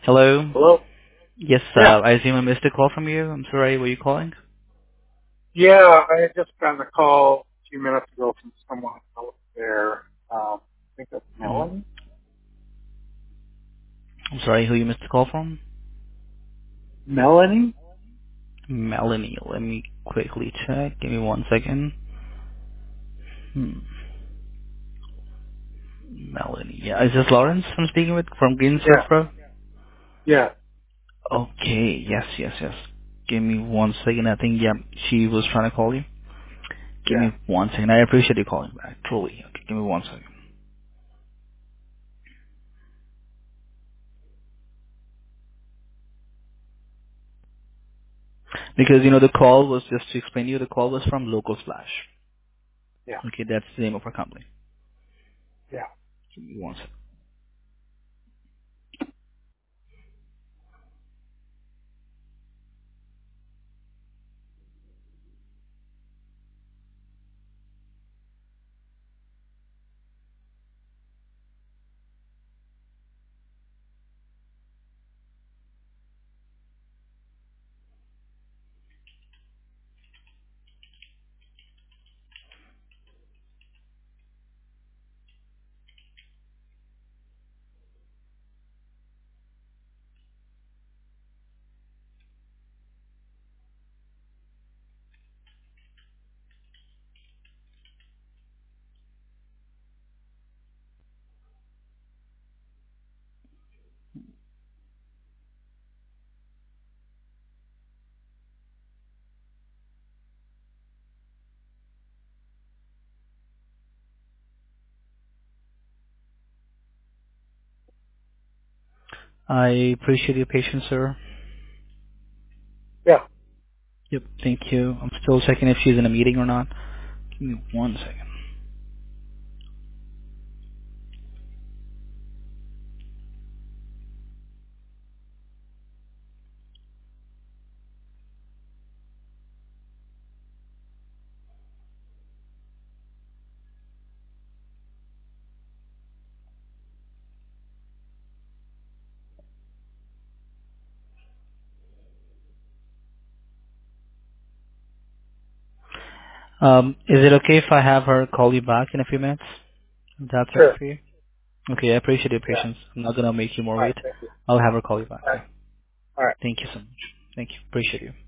Hello. Hello? Yes, Yeah. I assume I missed a call from you. I'm sorry. Were you calling? Yeah, I had just gotten a call a few minutes ago from someone out there. I think that's Mm. Melanie. I'm sorry. Who you missed the call from? Melanie? Melanie. Let me quickly check. Give me 1 second. Hmm. Melanie. Yeah, is this Lawrence I'm speaking with from Green Yeah. Pro? Yeah. Okay. Yes, yes, yes. Give me 1 second. I think yeah, she was trying to call you. Give Yeah. me 1 second. I appreciate you calling back. Truly. Okay. Give me 1 second. Because the call was just to explain to you. The call was from Local Splash. Yeah. Okay, that's the name of our company. Yeah. Give me 1 second. I appreciate your patience, sir. Yeah. Yep, thank you. I'm still checking if she's in a meeting or not. Give me 1 second. Is it okay if I have her call you back in a few minutes? If that's all right Sure. for you? Okay, I appreciate your Yeah. patience. I'm not gonna make you more All right. wait. Thank you. I'll have her call you back. All right. Okay. All right. Thank you so much. Thank you. Appreciate you.